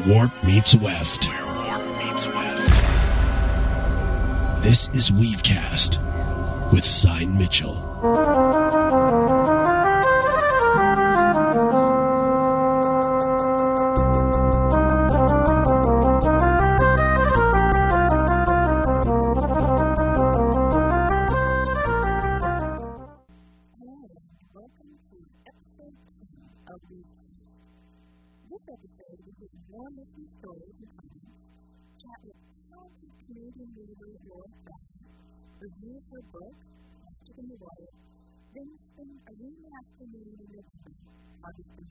warp meets weft. This is Weavecast with Sign Mitchell. Review her book, Plastic in the Water, then spend a rainy afternoon in your home, August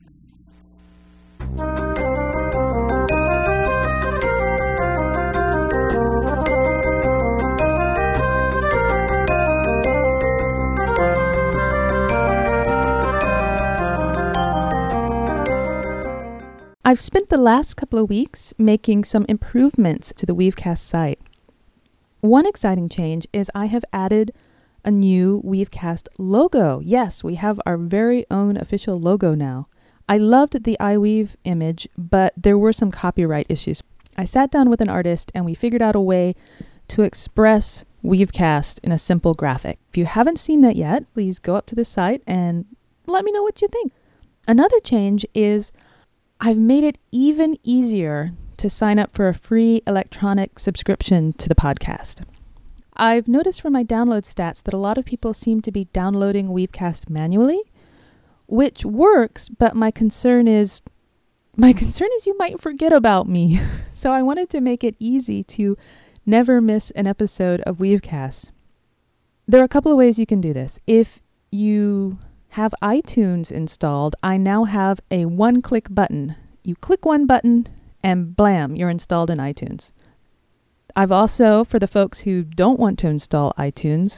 9. I've spent the last couple of weeks making some improvements to the Weavecast site. One exciting change is I have added a new Weavecast logo. Yes, we have our very own official logo now. I loved the iWeave image, but there were some copyright issues. I sat down with an artist and we figured out a way to express Weavecast in a simple graphic. If you haven't seen that yet, please go up to the site and let me know what you think. Another change is I've made it even easier to sign up for a free electronic subscription to the podcast. I've noticed from my download stats that a lot of people seem to be downloading Weavecast manually, which works, but my concern is you might forget about me. So I wanted to make it easy to never miss an episode of Weavecast. There are a couple of ways you can do this. If you have iTunes installed, I now have a one-click button. You click one button and blam, you're installed in iTunes. I've also, for the folks who don't want to install iTunes,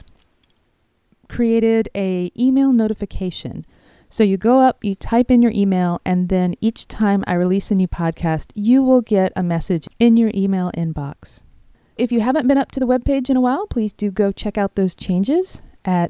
created an email notification. So you go up, you type in your email, and then each time I release a new podcast, you will get a message in your email inbox. If you haven't been up to the webpage in a while, please do go check out those changes at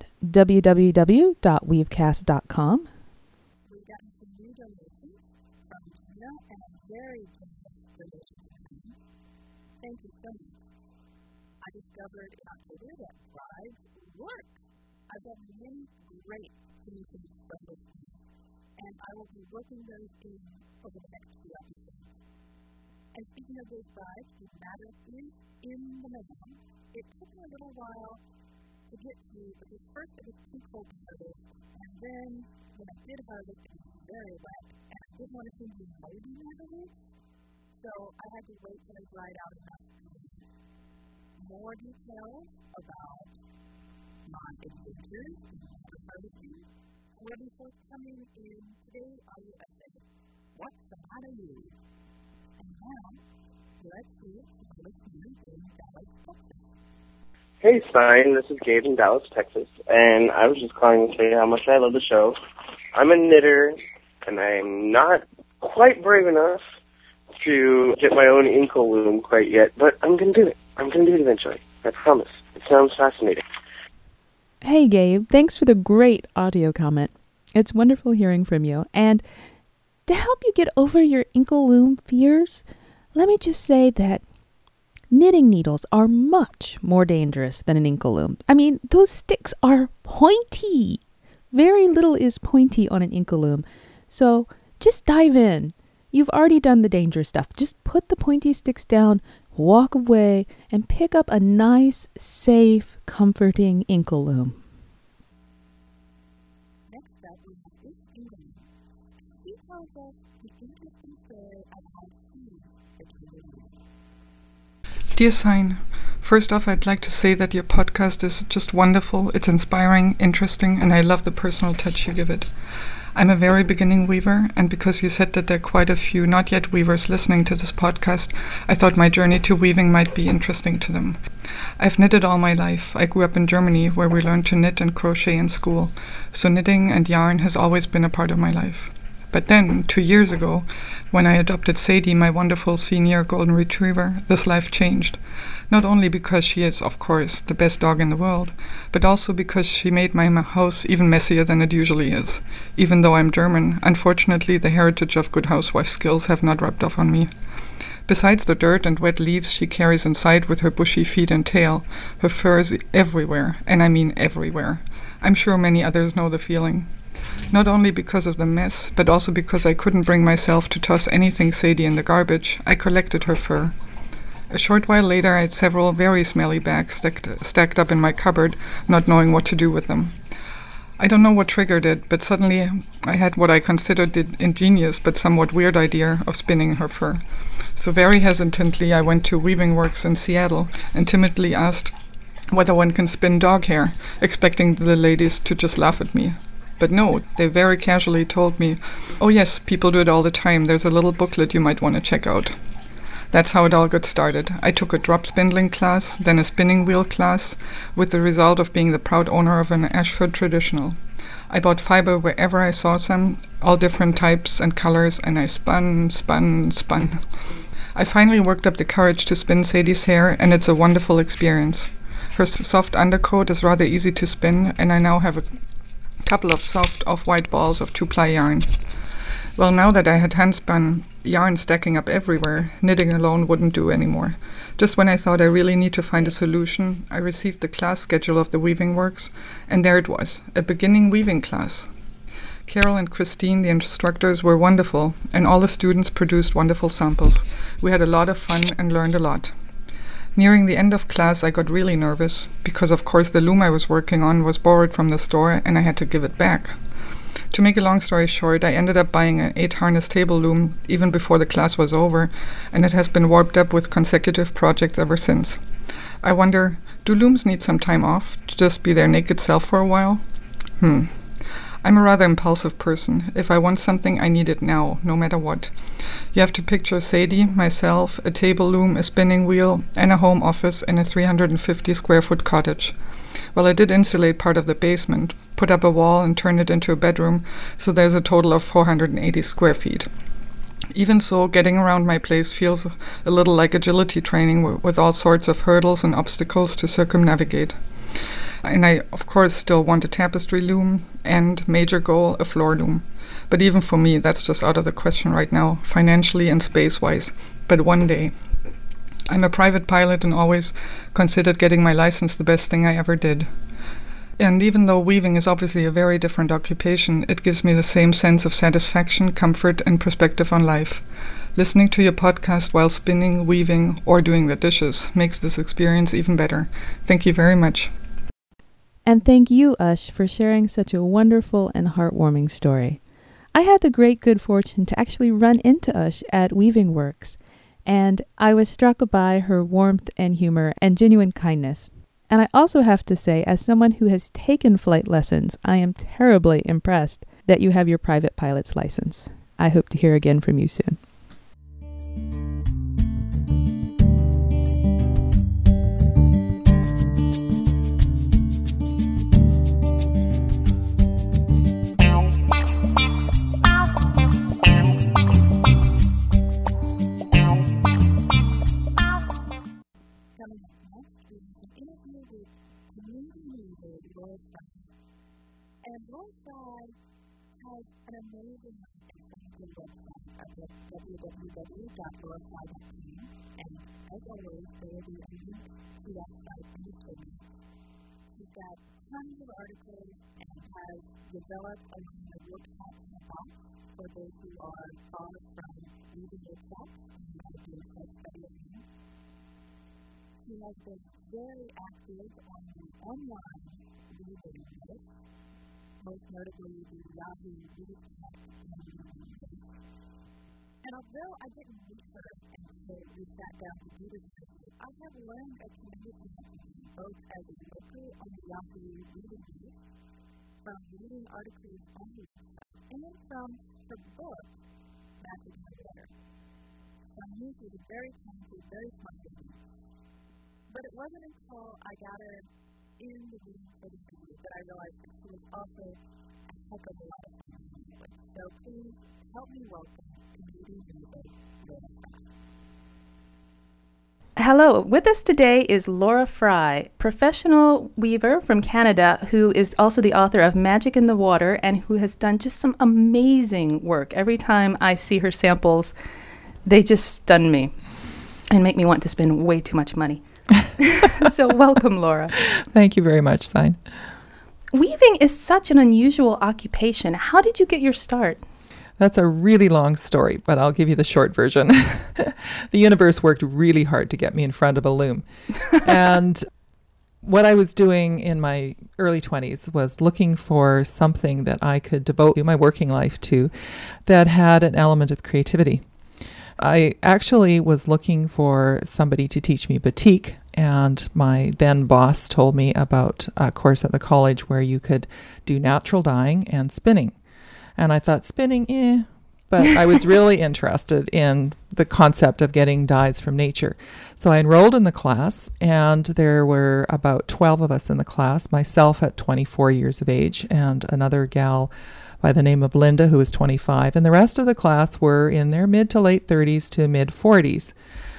www.weavecast.com. We've gotten some new donations from Gina and a very generous donation. Thank you so much. I discovered in October that brides work. I've done many great commissions from this team, and I will be working those in over the next few episodes. And speaking of those brides, the matter is in the mail. It took me a little while to get to, because first it was too cold to harvest, and then when I did harvest, it was very wet, and I didn't want to send you moldy magazines, so I had to wait till it dried out enough to read more details about my adventures in harvesting will be forthcoming in today's audio essay, What's the Matter You? And now, let's see the listeners in Dallas, Texas. Hey, Stein, this is Gabe in Dallas, Texas, and I was just calling to say how much I love the show. I'm a knitter, and I'm not quite brave enough to get my own inkle loom quite yet, but I'm going to do it. I'm going to do it eventually. I promise. It sounds fascinating. Hey, Gabe. Thanks for the great audio comment. It's wonderful hearing from you. And to help you get over your inkle loom fears, let me just say that knitting needles are much more dangerous than an inkle loom. I mean, those sticks are pointy. Very little is pointy on an inkle loom. So just dive in. You've already done the dangerous stuff. Just put the pointy sticks down, walk away, and pick up a nice, safe, comforting inkle loom. Next up, we have this England. He tells us the interesting story of how he became. Dear Sign, first off, I'd like to say that your podcast is just wonderful. It's inspiring, interesting, and I love the personal touch you give it. I'm a very beginning weaver, and because you said that there are quite a few not yet weavers listening to this podcast, I thought my journey to weaving might be interesting to them. I've knitted all my life. I grew up in Germany, where we learned to knit and crochet in school, so knitting and yarn has always been a part of my life. But then, 2 years ago, when I adopted Sadie, my wonderful senior golden retriever, this life changed. Not only because she is, of course, the best dog in the world, but also because she made my house even messier than it usually is. Even though I'm German, unfortunately the heritage of good housewife skills have not rubbed off on me. Besides the dirt and wet leaves she carries inside with her bushy feet and tail, her fur is everywhere, and I mean everywhere. I'm sure many others know the feeling. Not only because of the mess, but also because I couldn't bring myself to toss anything Sadie in the garbage, I collected her fur. A short while later I had several very smelly bags stacked up in my cupboard, not knowing what to do with them. I don't know what triggered it, but suddenly I had what I considered the ingenious but somewhat weird idea of spinning her fur. So very hesitantly I went to Weaving Works in Seattle and timidly asked whether one can spin dog hair, expecting the ladies to just laugh at me. But no, they very casually told me, "Oh yes, people do it all the time. There's a little booklet you might want to check out." That's how it all got started. I took a drop spindling class, then a spinning wheel class, with the result of being the proud owner of an Ashford traditional. I bought fiber wherever I saw some, all different types and colors, and I spun. I finally worked up the courage to spin Sadie's hair, and it's a wonderful experience. Her soft undercoat is rather easy to spin, and I now have a couple of soft off-white balls of 2-ply yarn. Well, now that I had hand-spun yarn stacking up everywhere, knitting alone wouldn't do anymore. Just when I thought I really need to find a solution, I received the class schedule of the Weaving Works, and there it was, a beginning weaving class. Carol and Christine, the instructors, were wonderful, and all the students produced wonderful samples. We had a lot of fun and learned a lot. Nearing the end of class, I got really nervous, because of course the loom I was working on was borrowed from the store and I had to give it back. To make a long story short, I ended up buying an 8-harness table loom even before the class was over, and it has been warped up with consecutive projects ever since. I wonder, do looms need some time off to just be their naked self for a while? I'm a rather impulsive person. If I want something, I need it now, no matter what. You have to picture Sadie, myself, a table loom, a spinning wheel, and a home office in a 350-square-foot cottage. Well, I did insulate part of the basement, put up a wall and turned it into a bedroom, so there's a total of 480 square feet. Even so, getting around my place feels a little like agility training with all sorts of hurdles and obstacles to circumnavigate. And I, of course, still want a tapestry loom and, major goal, a floor loom. But even for me, that's just out of the question right now, financially and space-wise. But one day. I'm a private pilot and always considered getting my license the best thing I ever did. And even though weaving is obviously a very different occupation, it gives me the same sense of satisfaction, comfort, and perspective on life. Listening to your podcast while spinning, weaving, or doing the dishes makes this experience even better. Thank you very much. And thank you, Ush, for sharing such a wonderful and heartwarming story. I had the great good fortune to actually run into Ush at Weaving Works, and I was struck by her warmth and humor and genuine kindness. And I also have to say, as someone who has taken flight lessons, I am terribly impressed that you have your private pilot's license. I hope to hear again from you soon. And Laura Fry has an amazing website at www.laurafry.com, and as always, there will be a link to that site in the show notes. She's got tons of articles and has developed a kind of workshop in a box for those who are far from reading workshops and how to do self-study at home. She has been very active on the online reading list, most notably the Yahoo Readcast. And although I didn't meet her until we sat down to do this interview, I have learned a tremendous amount both as a worker on the Yahoo Reading list, from reading articles on the website, and from her book, Magic in the Water. So I knew she was a very talented, very smart woman. But it wasn't until I got her in the room for the interview that I realized that she was also a heck of a lot of fun to meet with. So please help me welcome comedian weaver Laura Fry. Hello, with us today is Laura Fry, professional weaver from Canada who is also the author of Magic in the Water and who has done just some amazing work. Every time I see her samples, they just stun me. and make me want to spend way too much money. So welcome, Laura. Thank you very much, Sign. Weaving is such an unusual occupation. How did you get your start? That's a really long story, but I'll give you the short version. The universe worked really hard to get me in front of a loom. And what I was doing in my early 20s was looking for something that I could devote my working life to that had an element of creativity. I actually was looking for somebody to teach me batik, and my then boss told me about a course at the college where you could do natural dyeing and spinning. And I thought, spinning, but I was really interested in the concept of getting dyes from nature. So I enrolled in the class, and there were about 12 of us in the class, myself at 24 years of age, and another gal by the name of Linda, who was 25. And the rest of the class were in their mid to late 30s to mid 40s.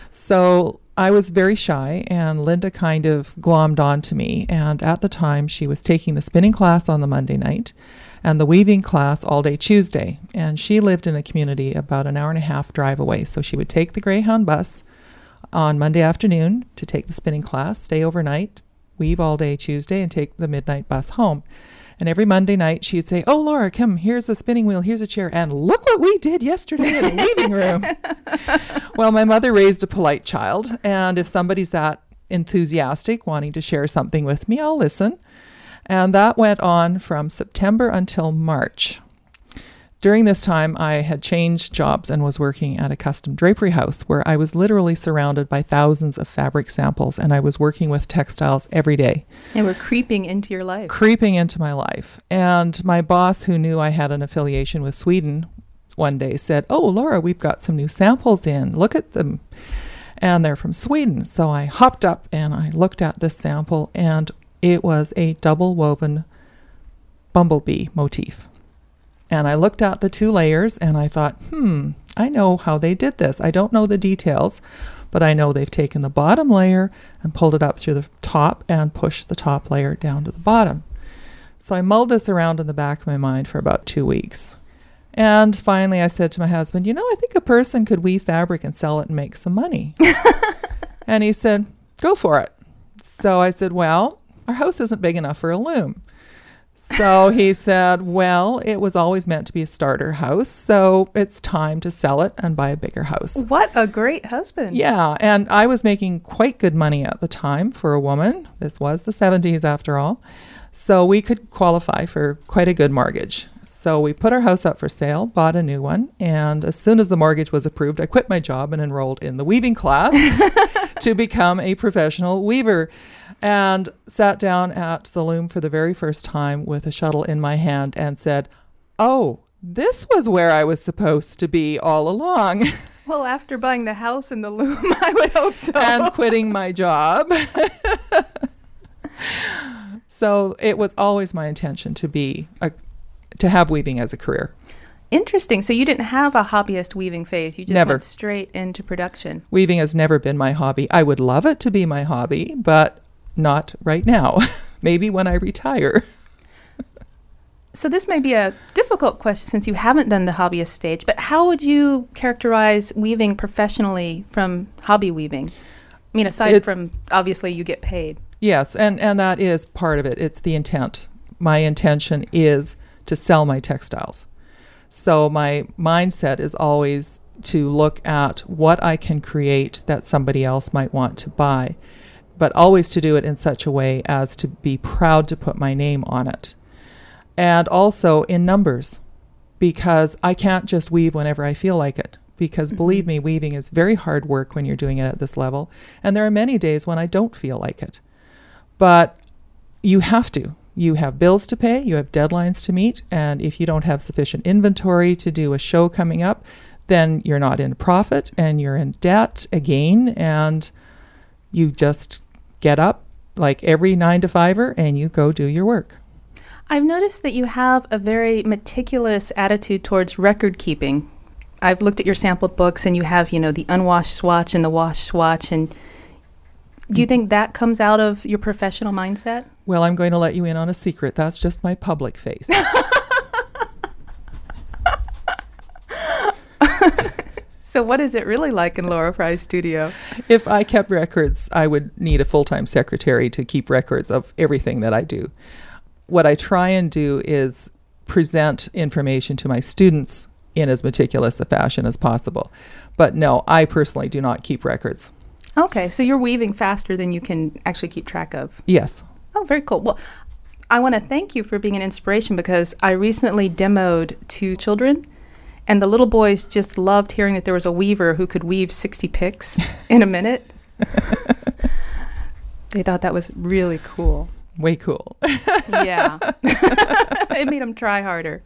So I was very shy, and Linda kind of glommed onto me. And at the time, she was taking the spinning class on the Monday night and the weaving class all day Tuesday. And she lived in a community about an hour and a half drive away. So she would take the Greyhound bus on Monday afternoon to take the spinning class, stay overnight, weave all day Tuesday, and take the midnight bus home. And every Monday night she'd say, "Oh, Laura, come, here's a spinning wheel, here's a chair, and look what we did yesterday in the weaving room." Well, my mother raised a polite child, and if somebody's that enthusiastic, wanting to share something with me, I'll listen. And that went on from September until March. During this time, I had changed jobs and was working at a custom drapery house where I was literally surrounded by thousands of fabric samples, and I was working with textiles every day. They were creeping into your life. Creeping into my life. And my boss, who knew I had an affiliation with Sweden, one day said, "Oh, Laura, we've got some new samples in. Look at them." And they're from Sweden. So I hopped up and I looked at this sample, and it was a double woven bumblebee motif. And I looked at the two layers and I thought, I know how they did this. I don't know the details, but I know they've taken the bottom layer and pulled it up through the top and pushed the top layer down to the bottom. So I mulled this around in the back of my mind for about 2 weeks. And finally I said to my husband, I think a person could weave fabric and sell it and make some money. And he said, "Go for it." So I said, "Well, our house isn't big enough for a loom." So he said, "Well, it was always meant to be a starter house, so it's time to sell it and buy a bigger house." What a great husband. Yeah, and I was making quite good money at the time for a woman. This was the 70s after all. So we could qualify for quite a good mortgage. So we put our house up for sale, bought a new one, and as soon as the mortgage was approved, I quit my job and enrolled in the weaving class to become a professional weaver. And sat down at the loom for the very first time with a shuttle in my hand and said, "Oh, this was where I was supposed to be all along." Well, after buying the house and the loom, I would hope so. And quitting my job. So it was always my intention to have weaving as a career. Interesting. So you didn't have a hobbyist weaving phase. You just went straight into production. Weaving has never been my hobby. I would love it to be my hobby, but not right now. Maybe when I retire. So this may be a difficult question since you haven't done the hobbyist stage, but how would you characterize weaving professionally from hobby weaving? I mean, aside from obviously you get paid. Yes, and that is part of it. It's the intent. My intention is to sell my textiles. So my mindset is always to look at what I can create that somebody else might want to buy, but always to do it in such a way as to be proud to put my name on it. And also in numbers, because I can't just weave whenever I feel like it. Because believe me, weaving is very hard work when you're doing it at this level. And there are many days when I don't feel like it. But you have to. You have bills to pay, you have deadlines to meet, and if you don't have sufficient inventory to do a show coming up, then you're not in profit and you're in debt again, and you just get up like every 9-to-5er and you go do your work. I've noticed that you have a very meticulous attitude towards record keeping. I've looked at your sample books and you have, the unwashed swatch and the washed swatch. And do you think that comes out of your professional mindset? Well, I'm going to let you in on a secret. That's just my public face. So what is it really like in Laura Fry's studio? If I kept records, I would need a full-time secretary to keep records of everything that I do. What I try and do is present information to my students in as meticulous a fashion as possible. But no, I personally do not keep records. Okay, so you're weaving faster than you can actually keep track of. Yes. Oh, very cool. Well, I want to thank you for being an inspiration because I recently demoed 2 children, and the little boys just loved hearing that there was a weaver who could weave 60 picks in a minute. They thought that was really cool. Way cool. Yeah. It made them try harder.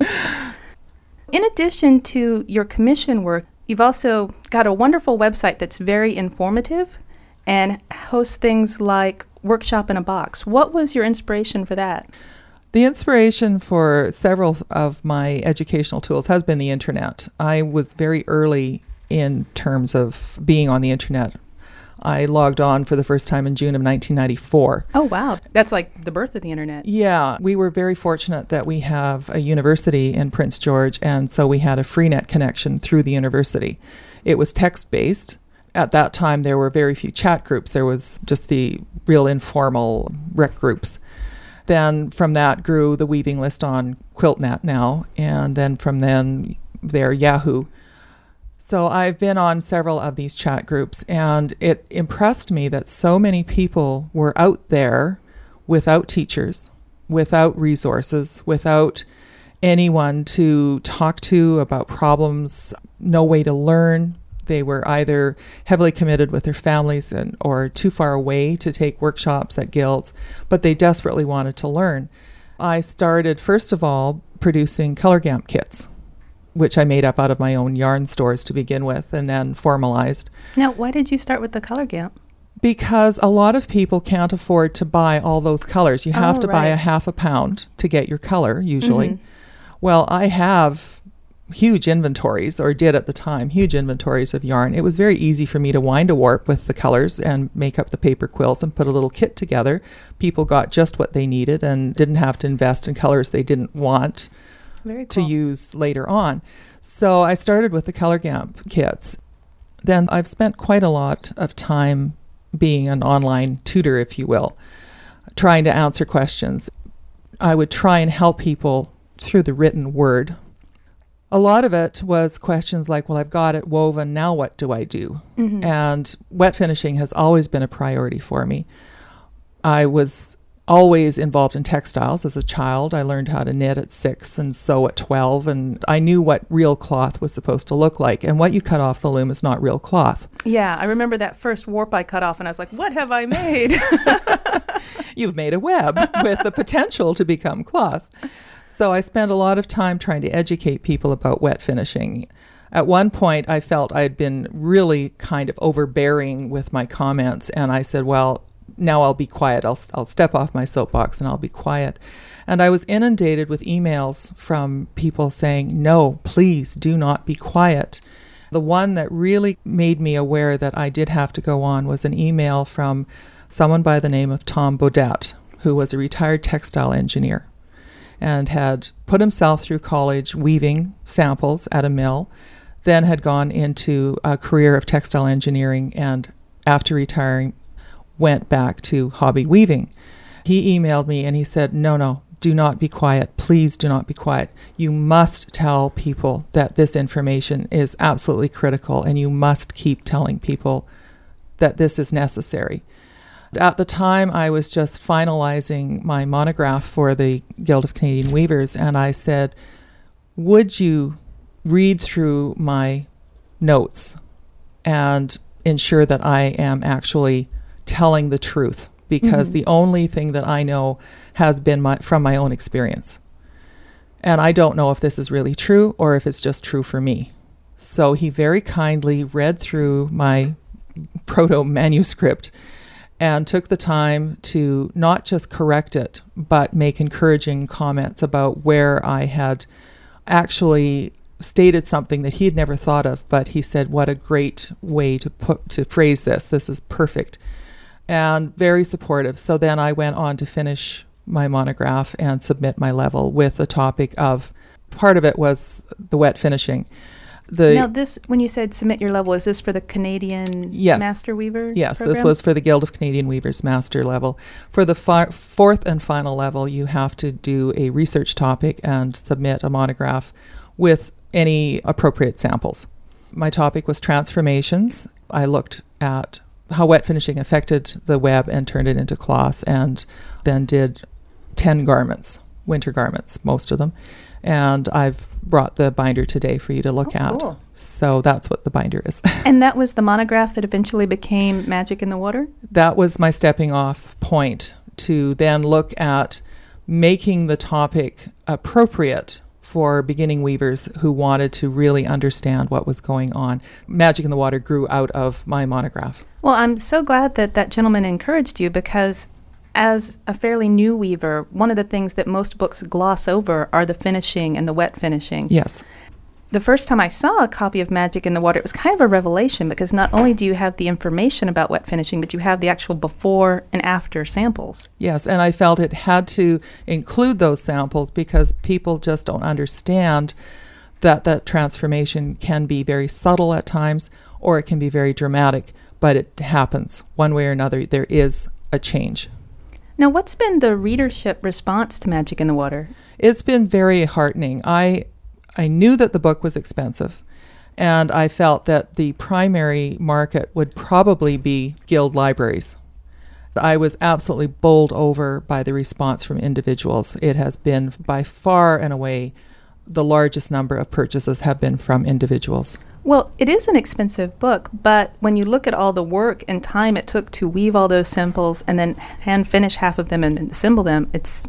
In addition to your commission work, you've also got a wonderful website that's very informative and hosts things like Workshop in a Box. What was your inspiration for that? The inspiration for several of my educational tools has been the internet. I was very early in terms of being on the internet. I logged on for the first time in June of 1994. Oh, wow. That's like the birth of the internet. Yeah, we were very fortunate that we have a university in Prince George, and so we had a freenet connection through the university. It was text-based. At that time, there were very few chat groups. There was just the real informal rec groups. Then from that grew the weaving list on QuiltNet now, and then from then there Yahoo. So I've been on several of these chat groups, and it impressed me that so many people were out there without teachers, without resources, without anyone to talk to about problems, no way to learn. They were either heavily committed with their families or too far away to take workshops at guilds, but they desperately wanted to learn. I started, first of all, producing color gamp kits, which I made up out of my own yarn stores to begin with and then formalized. Now, why did you start with the color gamp? Because a lot of people can't afford to buy all those colors. You have to buy a half a pound to get your color, usually. Mm-hmm. Well, I have huge inventories, or did at the time, huge inventories of yarn. It was very easy for me to wind a warp with the colors and make up the paper quills and put a little kit together. People got just what they needed and didn't have to invest in colors they didn't want to use later on. So I started with the color gamp kits. Then I've spent quite a lot of time being an online tutor, if you will, trying to answer questions. I would try and help people through the written word. A lot of it was questions like, well, I've got it woven, now what do I do? Mm-hmm. And wet finishing has always been a priority for me. I was always involved in textiles as a child. I learned how to knit at 6 and sew at 12, and I knew what real cloth was supposed to look like. And what you cut off the loom is not real cloth. Yeah, I remember that first warp I cut off, and I was like, what have I made? You've made a web with the potential to become cloth. So I spent a lot of time trying to educate people about wet finishing. At one point, I felt I had been really kind of overbearing with my comments, and I said, well, now I'll be quiet. I'll step off my soapbox and I'll be quiet. And I was inundated with emails from people saying, no, please do not be quiet. The one that really made me aware that I did have to go on was an email from someone by the name of Tom Bodette, who was a retired textile engineer and had put himself through college weaving samples at a mill, then had gone into a career of textile engineering, and after retiring, went back to hobby weaving. He emailed me and he said, no, do not be quiet. Please do not be quiet. You must tell people that this information is absolutely critical, and you must keep telling people that this is necessary. At the time, I was just finalizing my monograph for the Guild of Canadian Weavers, and I said, would you read through my notes and ensure that I am actually telling the truth? Because the only thing that I know has been from my own experience. And I don't know if this is really true or if it's just true for me. So he very kindly read through my proto-manuscript and took the time to not just correct it, but make encouraging comments about where I had actually stated something that he had never thought of, but he said, what a great way to phrase this. This is perfect. And very supportive. So then I went on to finish my monograph and submit my level with a topic of, part of it was the wet finishing. Now, this, when you said submit your level, is this for the Canadian Master Weaver Yes, program? this was for the Guild of Canadian Weavers Master level. For the fourth and final level, you have to do a research topic and submit a monograph with any appropriate samples. My topic was transformations. I looked at how wet finishing affected the web and turned it into cloth, and then did 10 garments, winter garments, most of them. And I've brought the binder today for you to look at. Cool. So that's what the binder is. And that was the monograph that eventually became Magic in the Water? That was my stepping off point to then look at making the topic appropriate for beginning weavers who wanted to really understand what was going on. Magic in the Water grew out of my monograph. Well, I'm so glad that that gentleman encouraged you, because as a fairly new weaver, one of the things that most books gloss over are the finishing and the wet finishing. Yes. The first time I saw a copy of Magic in the Water, it was kind of a revelation, because not only do you have the information about wet finishing, but you have the actual before and after samples. Yes, and I felt it had to include those samples because people just don't understand that that transformation can be very subtle at times, or it can be very dramatic, but it happens one way or another. There is a change. Now, what's been the readership response to Magic in the Water? It's been very heartening. I knew that the book was expensive, and I felt that the primary market would probably be guild libraries. I was absolutely bowled over by the response from individuals. It has been by far and away the largest number of purchases have been from individuals. Well, it is an expensive book, but when you look at all the work and time it took to weave all those samples and then hand finish half of them and assemble them, it's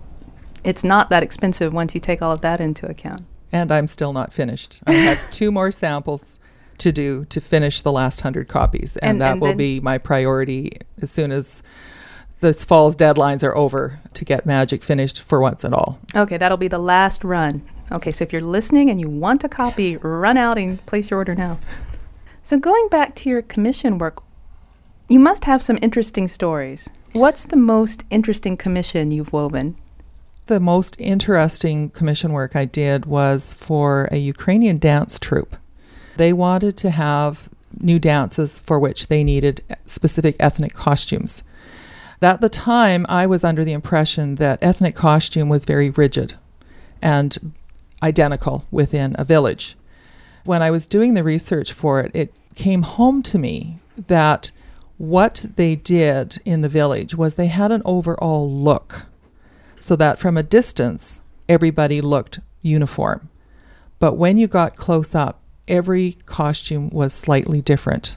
not that expensive once you take all of that into account. And I'm still not finished. I have 2 more samples to do to finish the last 100 copies, and that will be my priority as soon as this fall's deadlines are over, to get Magic finished for once and all. Okay, that'll be the last run. Okay, so if you're listening and you want a copy, run out and place your order now. So going back to your commission work, you must have some interesting stories. What's the most interesting commission you've woven? The most interesting commission work I did was for a Ukrainian dance troupe. They wanted to have new dances for which they needed specific ethnic costumes. At the time, I was under the impression that ethnic costume was very rigid and identical within a village. When I was doing the research for it, it came home to me that what they did in the village was they had an overall look, so that from a distance, everybody looked uniform. But when you got close up, every costume was slightly different.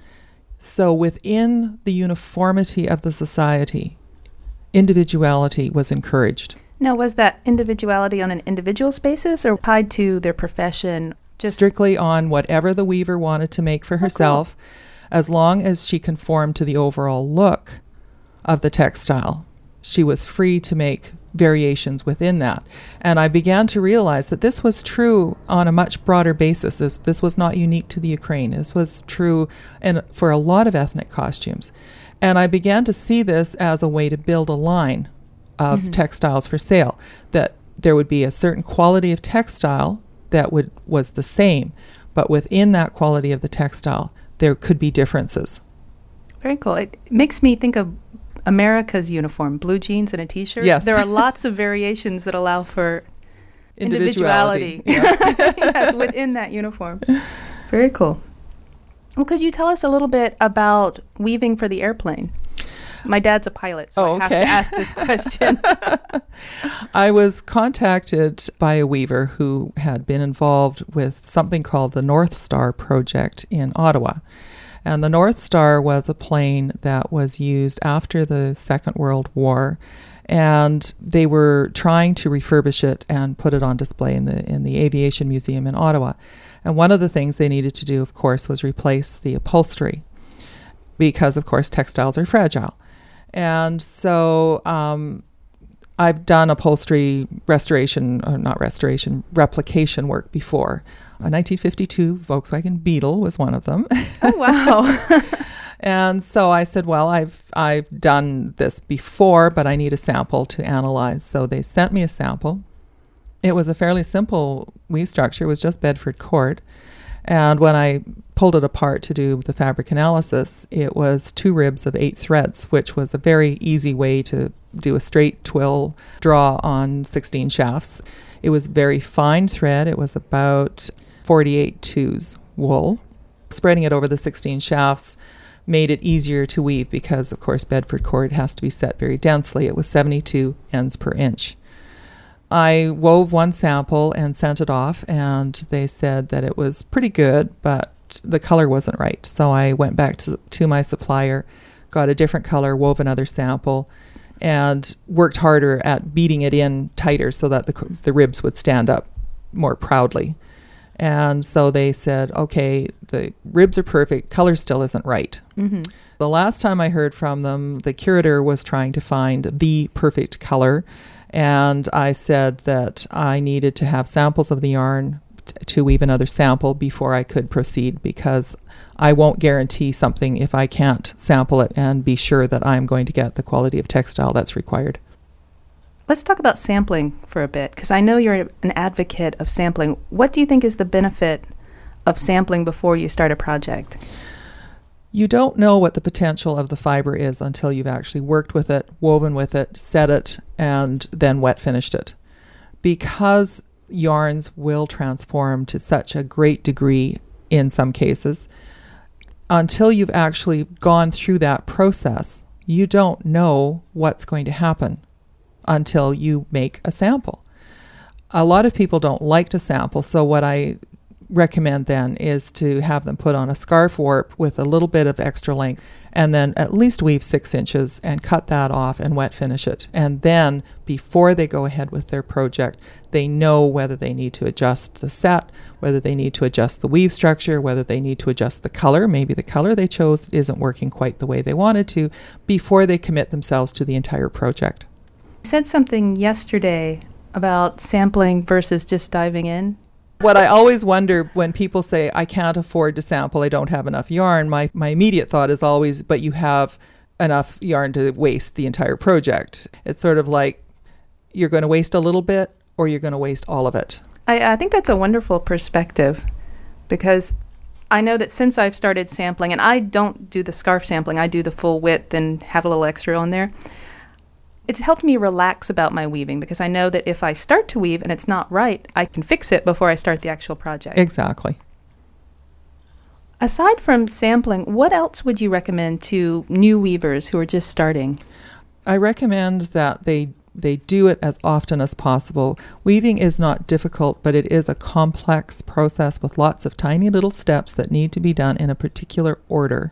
So within the uniformity of the society, individuality was encouraged. Now, was that individuality on an individual's basis or tied to their profession? Just strictly on whatever the weaver wanted to make for herself, cool. As long as she conformed to the overall look of the textile. She was free to make variations within that. And I began to realize that this was true on a much broader basis. This was not unique to the Ukraine. This was true for a lot of ethnic costumes. And I began to see this as a way to build a line of textiles for sale, that there would be a certain quality of textile that was the same, but within that quality of the textile, there could be differences. Very cool. It makes me think of America's uniform, blue jeans and a t-shirt. Yes. There are lots of variations that allow for individuality. Yes. Yes, within that uniform. Very cool. Well, could you tell us a little bit about weaving for the airplane? My dad's a pilot, so I have to ask this question. I was contacted by a weaver who had been involved with something called the North Star project in Ottawa. And the North Star was a plane that was used after the Second World War, and they were trying to refurbish it and put it on display in the Aviation Museum in Ottawa. And one of the things they needed to do, of course, was replace the upholstery, because, of course, textiles are fragile. And so I've done upholstery replication work before. A 1952 Volkswagen Beetle was one of them. Oh, wow. And so I said, well, I've done this before, but I need a sample to analyze. So they sent me a sample. It was a fairly simple weave structure. It was just Bedford cord. And when I pulled it apart to do the fabric analysis, it was 2 ribs of 8 threads, which was a very easy way to do a straight twill draw on 16 shafts. It was very fine thread. It was about 48 twos wool. Spreading it over the 16 shafts made it easier to weave because, of course, Bedford cord has to be set very densely. It was 72 ends per inch. I wove 1 sample and sent it off, and they said that it was pretty good, but the color wasn't right. So I went back to my supplier, got a different color, wove another sample, and worked harder at beating it in tighter so that the ribs would stand up more proudly. And so they said, okay, the ribs are perfect, color still isn't right. Mm-hmm. The last time I heard from them, the curator was trying to find the perfect color. And I said that I needed to have samples of the yarn to weave another sample before I could proceed, because I won't guarantee something if I can't sample it and be sure that I'm going to get the quality of textile that's required. Let's talk about sampling for a bit, because I know you're an advocate of sampling. What do you think is the benefit of sampling before you start a project? You don't know what the potential of the fiber is until you've actually worked with it, woven with it, set it, and then wet finished it. Because yarns will transform to such a great degree in some cases, until you've actually gone through that process, you don't know what's going to happen until you make a sample. A lot of people don't like to sample, so what I recommend then is to have them put on a scarf warp with a little bit of extra length, and then at least weave 6 inches and cut that off and wet finish it. And then before they go ahead with their project, they know whether they need to adjust the set, whether they need to adjust the weave structure, whether they need to adjust the color. Maybe the color they chose isn't working quite the way they wanted to, before they commit themselves to the entire project. You said something yesterday about sampling versus just diving in. What I always wonder when people say, I can't afford to sample, I don't have enough yarn, my immediate thought is always, but you have enough yarn to waste the entire project. It's sort of like you're going to waste a little bit or you're going to waste all of it. I think that's a wonderful perspective, because I know that since I've started sampling, and I don't do the scarf sampling, I do the full width and have a little extra on there. It's helped me relax about my weaving, because I know that if I start to weave and it's not right, I can fix it before I start the actual project. Exactly. Aside from sampling, what else would you recommend to new weavers who are just starting? I recommend that they do it as often as possible. Weaving is not difficult, but it is a complex process with lots of tiny little steps that need to be done in a particular order.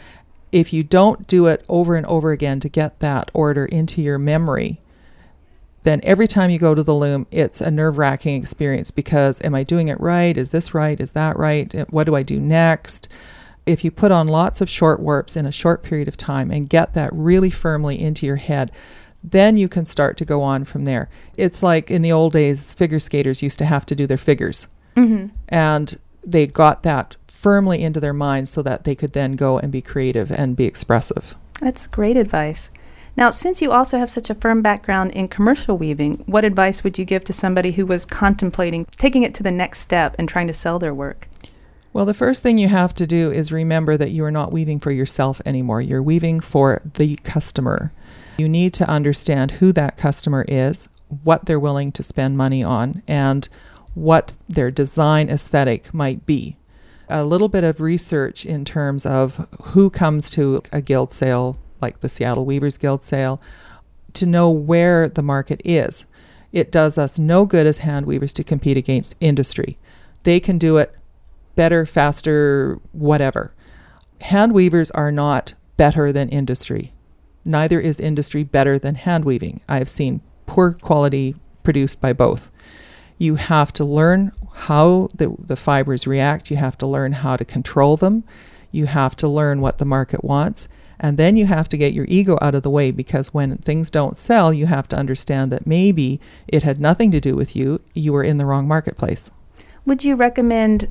If you don't do it over and over again to get that order into your memory, then every time you go to the loom, it's a nerve-wracking experience, because am I doing it right? Is this right? Is that right? What do I do next? If you put on lots of short warps in a short period of time and get that really firmly into your head, then you can start to go on from there. It's like in the old days, figure skaters used to have to do their figures. Mm-hmm. And they got that firmly into their minds so that they could then go and be creative and be expressive. That's great advice. Now, since you also have such a firm background in commercial weaving, what advice would you give to somebody who was contemplating taking it to the next step and trying to sell their work? Well, the first thing you have to do is remember that you are not weaving for yourself anymore. You're weaving for the customer. You need to understand who that customer is, what they're willing to spend money on, and what their design aesthetic might be. A little bit of research in terms of who comes to a guild sale, like the Seattle Weavers Guild sale, to know where the market is. It does us no good as hand weavers to compete against industry. They can do it better, faster, whatever. Hand weavers are not better than industry. Neither is industry better than hand weaving. I have seen poor quality produced by both. You have to learn how the fibers react. You have to learn how to control them. You have to learn what the market wants. And then you have to get your ego out of the way, because when things don't sell, you have to understand that maybe it had nothing to do with you. You were in the wrong marketplace. Would you recommend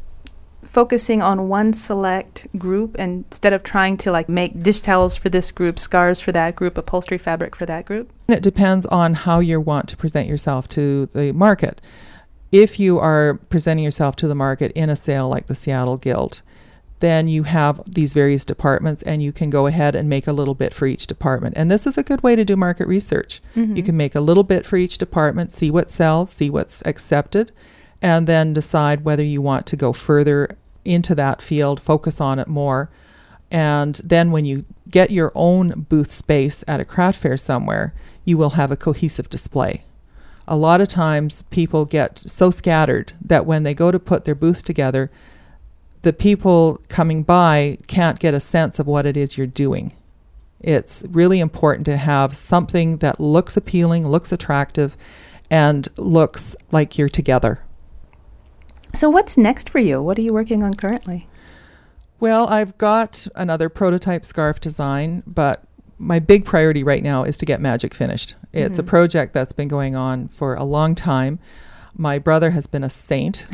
focusing on one select group instead of trying to make dish towels for this group, scarves for that group, upholstery fabric for that group? It depends on how you want to present yourself to the market. If you are presenting yourself to the market in a sale like the Seattle Guild, then you have these various departments, and you can go ahead and make a little bit for each department. And this is a good way to do market research. You can make a little bit for each department, see what sells, see what's accepted, and then decide whether you want to go further into that field, focus on it more. And then when you get your own booth space at a craft fair somewhere, you will have a cohesive display. A lot of times people get so scattered that when they go to put their booth together, the people coming by can't get a sense of what it is you're doing. It's really important to have something that looks appealing, looks attractive, and looks like you're together. So what's next for you? What are you working on currently? Well, I've got another prototype scarf design, but my big priority right now is to get Magic finished. It's a project that's been going on for a long time. My brother has been a saint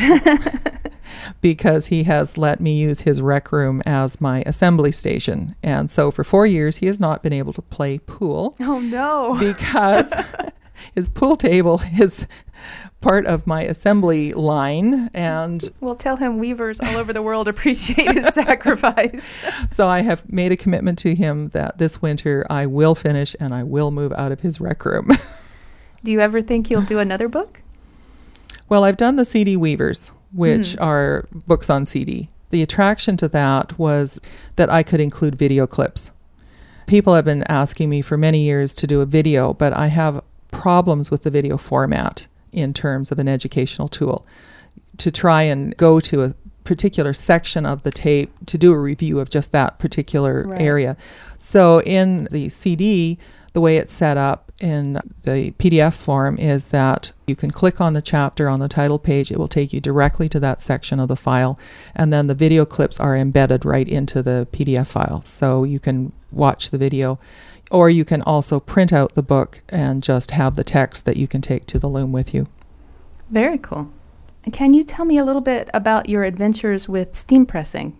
because he has let me use his rec room as my assembly station. And so for 4 years, he has not been able to play pool. Oh, no. Because his pool table is part of my assembly line, and We'll tell him weavers all over the world appreciate his sacrifice. so I have made a commitment to him that this winter I will finish and I will move out of his rec room. Do you ever think you'll do another book? Well, I've done the CD Weavers, which are books on CD. The attraction to that was that I could include video clips. People have been asking me for many years to do a video, but I have problems with the video format in terms of an educational tool. To try and go to a particular section of the tape to do a review of just that particular area. So in the CD, the way it's set up in the PDF form is that you can click on the chapter on the title page. It will take you directly to that section of the file, and then the video clips are embedded right into the PDF file. So you can watch the video, or you can also print out the book and just have the text that you can take to the loom with you. Very cool. Can you tell me a little bit about your adventures with steam pressing?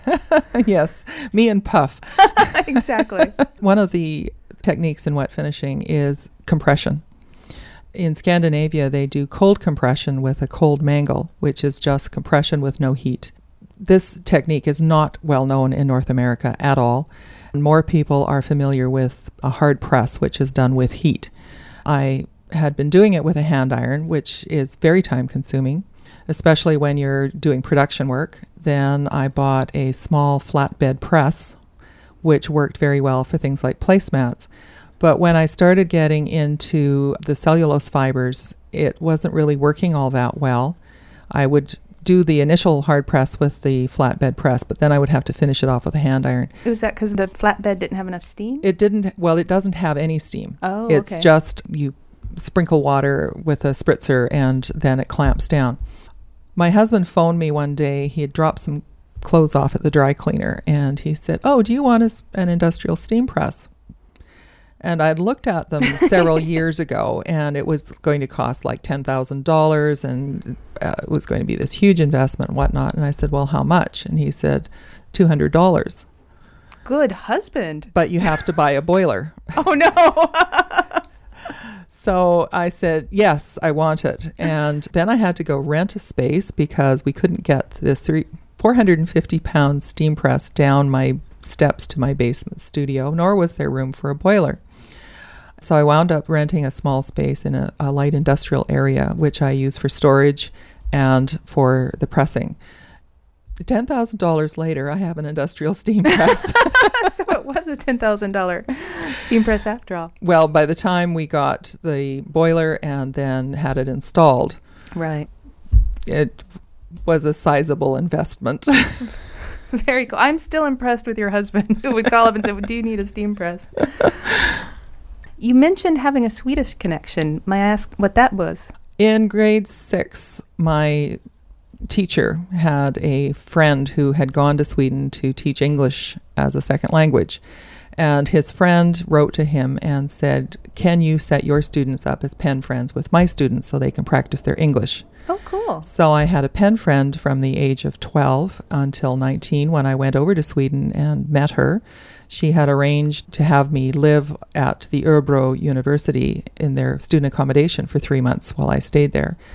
Yes, me and Puff. Exactly. One of the techniques in wet finishing is compression. In Scandinavia, they do cold compression with a cold mangle, which is just compression with no heat. This technique is not well known in North America at all. More people are familiar with a hard press, which is done with heat. I had been doing it with a hand iron, which is very time consuming, especially when you're doing production work. Then I bought a small flatbed press, which worked very well for things like placemats. But when I started getting into the cellulose fibers, it wasn't really working all that well. I would do the initial hard press with the flatbed press, but then I would have to finish it off with a hand iron. Was that because the flatbed didn't have enough steam? It doesn't have any steam. Oh, It's okay. just you sprinkle water with a spritzer and then it clamps down. My husband phoned me one day. He had dropped some clothes off at the dry cleaner, and he said, "Oh, do you want an industrial steam press?" And I'd looked at them several years ago, and it was going to cost like $10,000, and it was going to be this huge investment and whatnot. And I said, "Well, how much?" And he said, $200. Good husband. But you have to buy a boiler. Oh, no. So I said, yes, I want it. And then I had to go rent a space because we couldn't get this 450-pound steam press down my steps to my basement studio, nor was there room for a boiler. So I wound up renting a small space in a light industrial area, which I use for storage and for the pressing. $10,000 later, I have an industrial steam press. So it was a $10,000 steam press after all. Well, by the time we got the boiler and then had it installed, Right. it was a sizable investment. Very cool. I'm still impressed with your husband who would call up and say, "Do you need a steam press?" You mentioned having a Swedish connection. May I ask what that was? In grade 6, my teacher had a friend who had gone to Sweden to teach English as a second language. And his friend wrote to him and said, "Can you set your students up as pen friends with my students so they can practice their English?" Oh, cool. So I had a pen friend from the age of 12 until 19 when I went over to Sweden and met her. She had arranged to have me live at the Örebro University in their student accommodation for 3 months while I stayed there.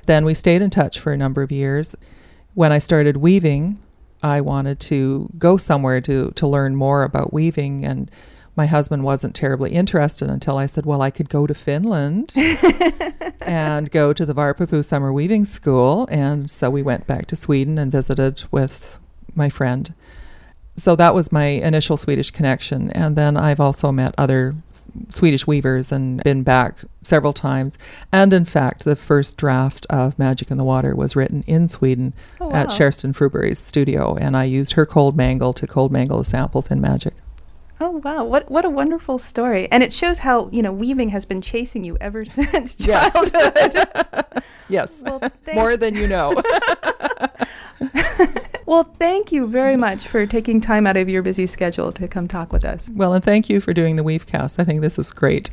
Then we stayed in touch for a number of years. When I started weaving, I wanted to go somewhere to learn more about weaving, and my husband wasn't terribly interested until I said, well, I could go to Finland and go to the Varpapu Summer Weaving School. And so we went back to Sweden and visited with my friend. So that was my initial Swedish connection. And then I've also met other Swedish weavers and been back several times. And in fact, the first draft of Magic in the Water was written in Sweden at Kerstin Fruberg's studio. And I used her cold mangle to cold mangle the samples in Magic. Oh, wow. What a wonderful story. And it shows how, weaving has been chasing you ever since childhood. Yes. Well, more than you know. Well, thank you very much for taking time out of your busy schedule to come talk with us. Well, and thank you for doing the Weavecast. I think this is great.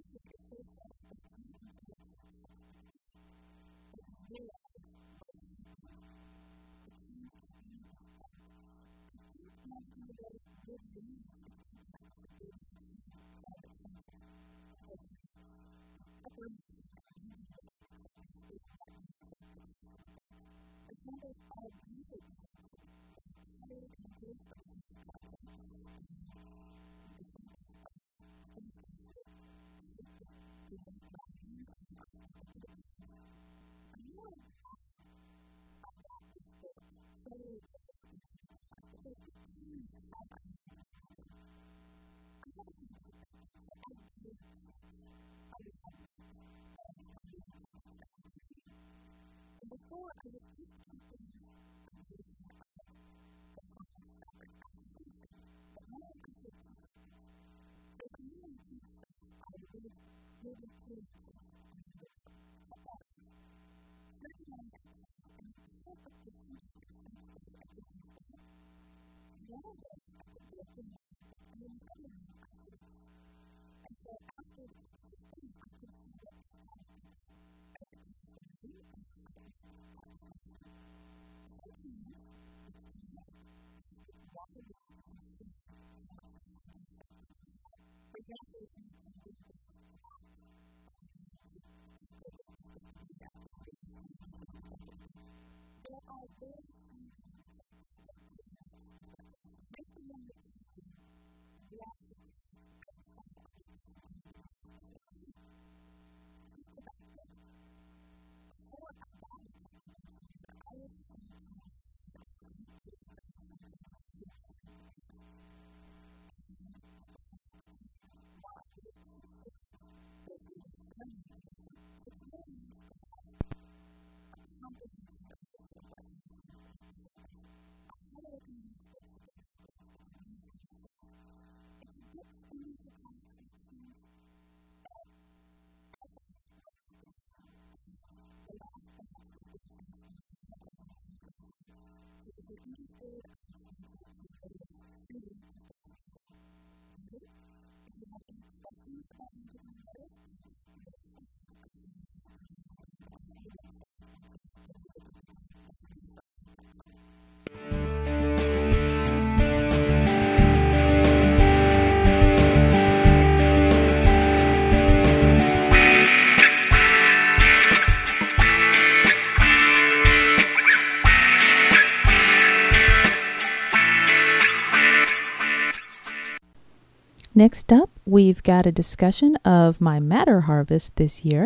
Next up, we've got a discussion of my madder harvest this year.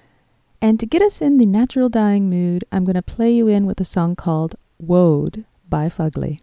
And to get us in the natural dyeing mood, I'm going to play you in with a song called Woad by Fugly.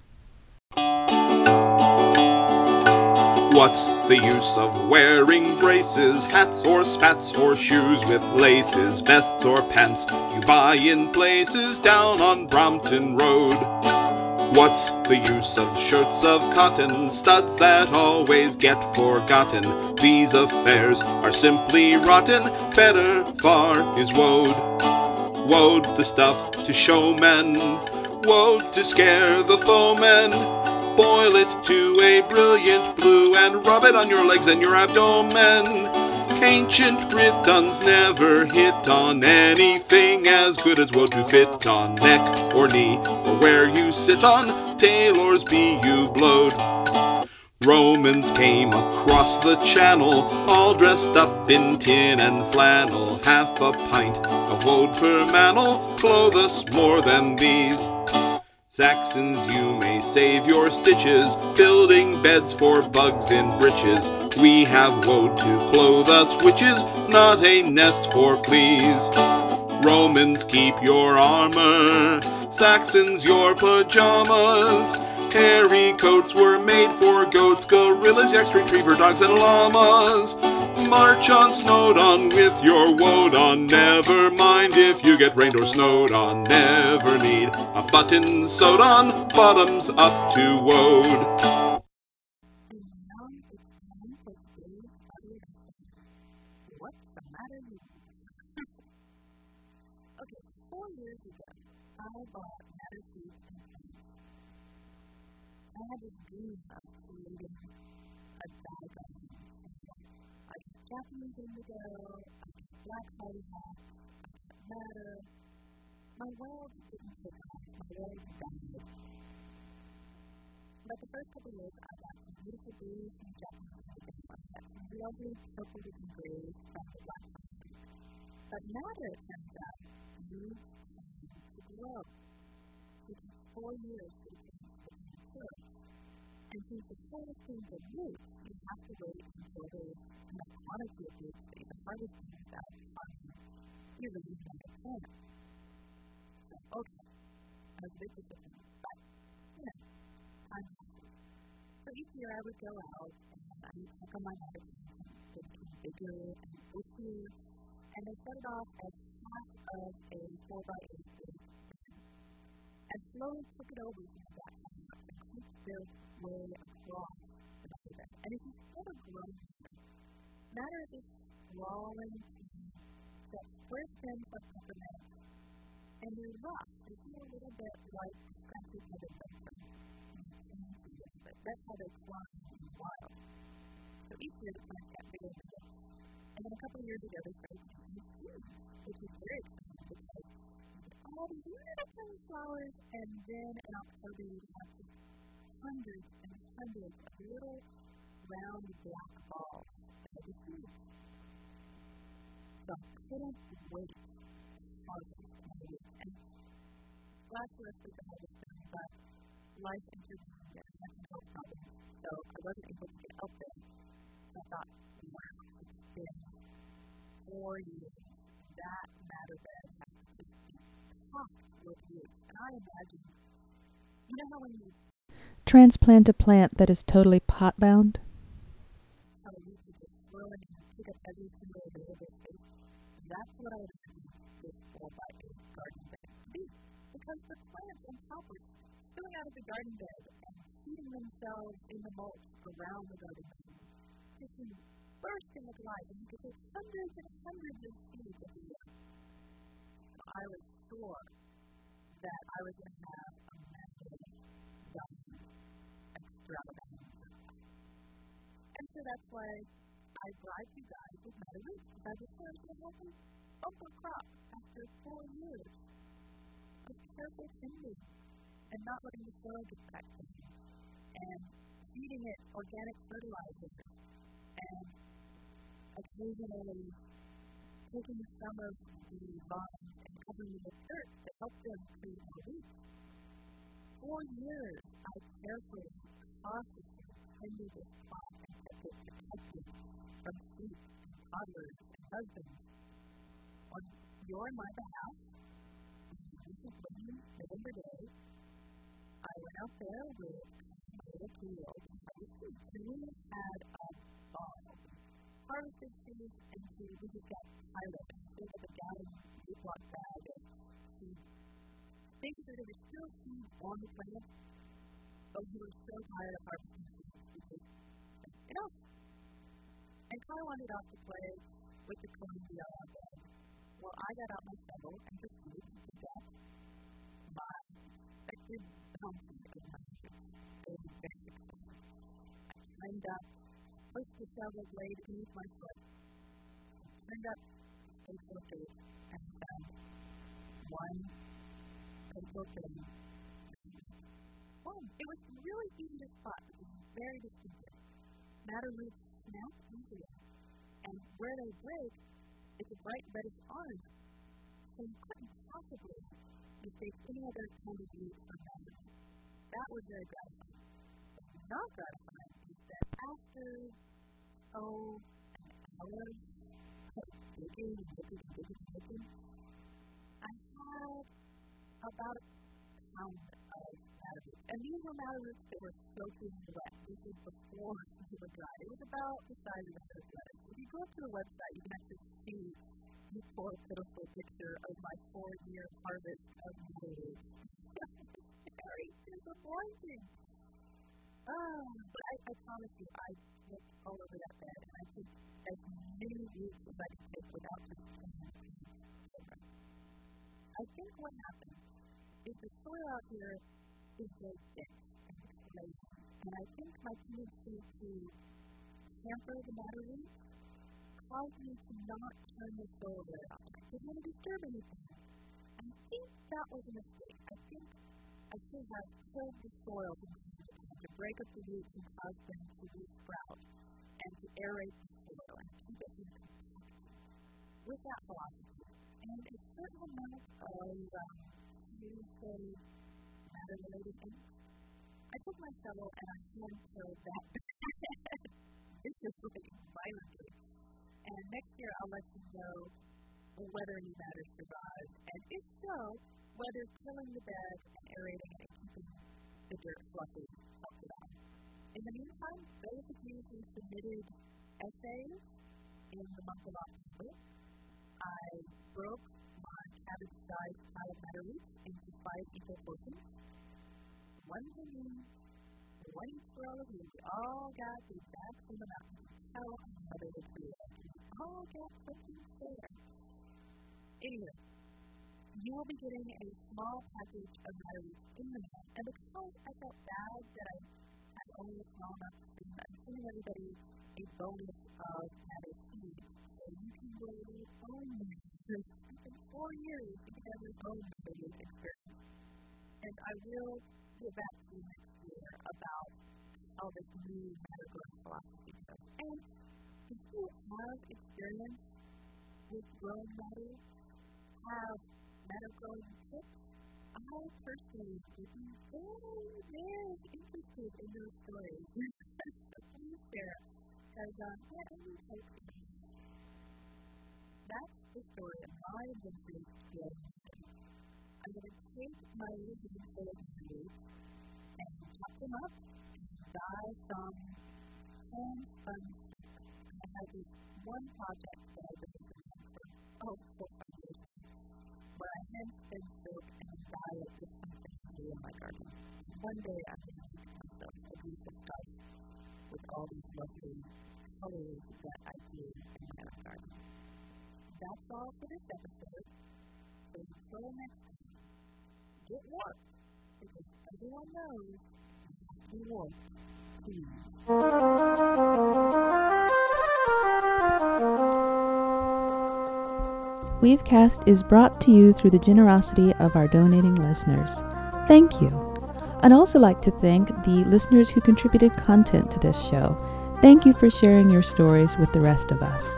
What's the use of wearing braces, hats or spats or shoes with laces, vests or pants you buy in places down on Brompton Road? What's the use of shirts of cotton, studs that always get forgotten? These affairs are simply rotten, better far is woad. Woad the stuff to showmen, woad to scare the foemen. Boil it to a brilliant blue and rub it on your legs and your abdomen. Ancient Britons never hit on anything as good as woad to fit on neck or knee, or where you sit on, tailors be you blowed. Romans came across the channel, all dressed up in tin and flannel. Half a pint of woad per mantle, clothe us more than these. Saxons, you may save your stitches, building beds for bugs in breeches. We have woad to clothe us witches, not a nest for fleas. Romans, keep your armor, Saxons, your pajamas. Hairy coats were made for goats, gorillas, yaks, retriever dogs, and llamas. March on Snowdon with your woad on, never mind if you get rained or snowed on. Never need a button sewed on, bottoms up to woad. What's the matter with you? Okay, 4 years ago, I bought Matter Seeds and Plants. I had this dream of creating a diagram. I could Japanese indigo, black hollyhock, madder. My world didn't take off. My world died. But the first couple of years, I got some beautiful blues from Japanese indigo. I got some lovely purples and grays from the black hollyhock. But madder, it turns out, needs to grow. It takes 4 years for the plants to become mature. And since the forest things are roots, you have to wait until there's enough quantity of roots that you can harvest them without harming your living another plant. So, okay, I was a bit disappointed, but, time passes. So each year I would go out and I would check on my madder plants. They became bigger and bushier, and they started off as half of a 4x8 wood. And slowly took it over from the black hollyhock and creeped their way across the madder bed. And if you've ever grown madder is this sprawling tree that square stems like peppermint, and they're rough. They feel a little bit like a scratchy headed vapor. That's how they climb in the wild. So each year the plants got bigger and bigger. And then a couple of years ago they started producing seeds, which is very exciting because all these little tiny flowers, and then in October you have just hundreds and hundreds of little round black balls that are the seeds. So I couldn't wait to harvest my roots. And last year I was supposed to harvest them, but life intervened and I had some health problems, so I wasn't able to get out there. So I thought, wow, it's been 4 years. That madder bed has to just be packed with roots. And I imagine, you know how when you transplant a plant that is totally pot-bound? How the roots are just swirling and pick up every single available space. That's what I would imagine this 4x8 garden bed to be. Because the plants and toppers spilling out of the garden bed and feeding themselves in the mulch around the garden bed, just bursting with life, and you could take hundreds and hundreds of seeds every year. So I was sure that I was going to have a massive garden extravaganza. And so that's why I bribed you guys with madder roots, because I just wanted to have a bumper crop after 4 years of careful tending and not letting the soil get back to me, and feeding it organic fertilizer, and occasionally taking some of the vines and covering them with dirt to help them create more roots. 4 years I carefully, cautiously tended this plot and kept it protected from sheep and toddlers and husbands. On your and my behalf, on a recent rainy November day, I went out there with my little 2-year-old and harvested seeds. And we had a ball. Harvested seeds into, we just got tired of it. Instead of a gallon Ziploc bag of seeds. Basically, there were still seeds on the plant, but we were so tired of harvesting seeds, we just said, enough. And Kyle wandered off to play with the cornmeal on bed. Well, I got out my shovel and proceeded to pick up my expected bounty of my roots. It was very exciting. I climbed up, pushed the shovel blade beneath my foot, turned up a space of dirt, and found one little thing. It was really easy to spot because it was very distinctive. Madder roots snap easily, and where they break, it's a bright reddish orange, so you couldn't possibly mistake any other kind of root for madder. That was very gratifying. What was not gratifying is that after, an hour of digging and digging and digging and digging, I had about a pound of madder roots. And these were madder roots that were soaking wet. This was before they were dry. It was about the size of a head of lettuce. If you go up to the website, you can actually see this poor, pitiful picture of my 4-year harvest of madder roots. It's very disappointing. But I promise you, I looked all over that bed, and I took as many roots as I could take without just turning over. I think what happened is the soil out here is very thick and clay, and I think my tendency to hamper the madder roots caused me to not turn the soil very often. I didn't want to disturb anything. And I think that was a mistake. I think I should have tilled the soil to break up the roots and cause them to resprout and to aerate the soil and keep it in contact with that philosophy. And a certain amount of, matter-related things. I took my shovel and I hand-tilled that viciously, violently. And next year I'll let you know whether any matter survives, and if so, whether tilling the bed and aerating it and keeping the dirt fluffy helps it out. In the meantime, those of you who submitted essays in the month of October, I broke my cabbage-sized pile of matter roots into 5 equal portions. One for me, one each for all of you. We all got the exact same amount. You can tell I'm a mother to two. We all got something there. Anyway, you will be getting a small package of matter roots in the mail. And because I felt bad that I had only a small amount to send, I'm sending everybody a bonus of matter seeds. So you can go home in 4 years to get every home matter root experience. And I will get back to you next year about how this new matter growing philosophy goes. And if you have experience with growing matter, have matter growing tips, I personally would be very, very interested in those stories. So please share, because I only hope that's the story of my adventures with matter. I'm going to take my little handful of roots and chop them up and dye some hand-spun silk. I have this one project that I've been doing for 4-5 years where I hand-spin silk and dye it with something to do in my garden. One day I'm going to make myself a piece of stuff with all these lovely colors that I do in my own garden. That's all for this episode. So until next time, get warped, because everyone knows you have to be warped. Weavecast is brought to you through the generosity of our donating listeners. Thank you. I'd also like to thank the listeners who contributed content to this show. Thank you for sharing your stories with the rest of us.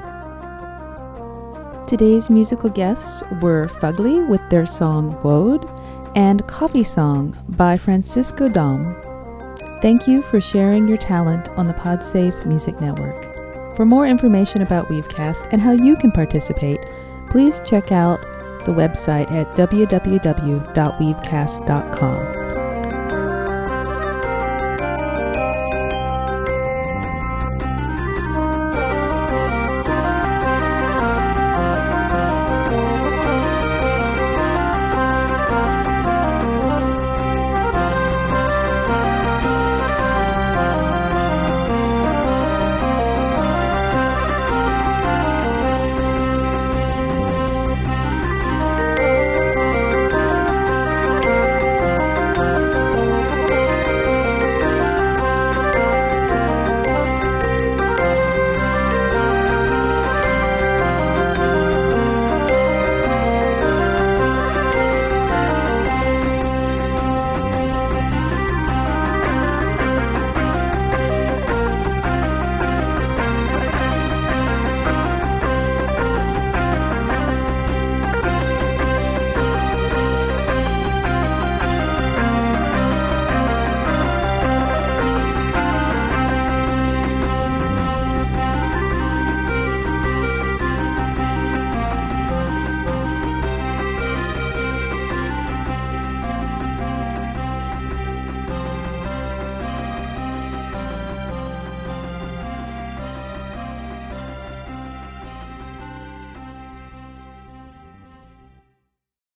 Today's musical guests were Fugly with their song Woad and Coffee Song by Francisco Dom. Thank you for sharing your talent on the PodSafe Music Network. For more information about Weavecast and how you can participate, please check out the website at www.weavecast.com.